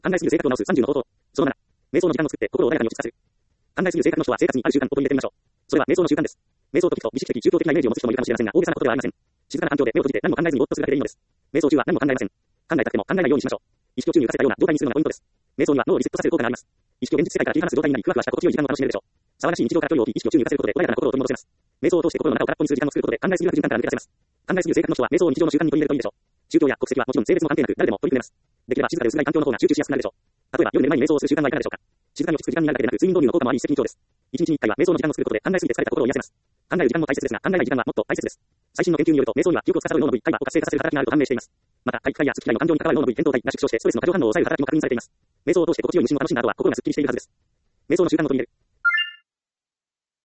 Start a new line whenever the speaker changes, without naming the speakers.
考えすぎる性格を直す30の方法。その7、瞑想の時間を作って心を穏やかに落ち着かせる。考えすぎる性格の人は生活にある習慣を取り入れてみましょう。それは瞑想の習慣です。瞑想と聞くと儀式的、宗教的なイメージを持つ人もいるかもしれませんが、大げさなことではありません。静かな環境で目を閉じて何も考えずにぼーっとするだけでいいのです。瞑想中は何も考えません。考えたくても考えないようにしましょう。意識を宙に浮かせたような状態にするのがポイントです。瞑想には脳をリセットさせる効果があります。意識を現実世界から切り離す状態になり、ふわふわした心地よい時間を楽しめるでしょう。騒がしい日常から距離を置き、意識を宙に浮かせることで穏やかな心を取り戻せます。瞑想を通して心の中を空っぽにする時間を作ることで考えすぎる循環から抜け出せます。考えすぎる性格の人は瞑想を日常の習慣に取り入れるといいでしょう。宗教や国籍はもちろん性別も関係なく誰でも取り組めます。できれば静かで薄暗い環境の方が集中しやすくなるでしょう。例えば夜寝る前に瞑想をする習慣はいかがでしょうか。静かに落ち着く時間になるだけでなく、睡眠導入の効果もあり一石二鳥です。一日に一回は瞑想の時間を作ることで考えすぎて疲れた心を癒せます。考える時間も大切ですが、考えない時間はもっと大切です。最新の研究によると、瞑想には記憶を司る脳の部位、海馬を活性化させる働きがあると判明しています。また、回帰体や月体の感情に関わる脳の部位、扁桃体が縮小してストレスの過剰反応を抑える働きも確認されています。瞑想を通して心地よい無心を楽しんだ後は心がスッキリしているはずです。瞑想の習慣を取り入れる。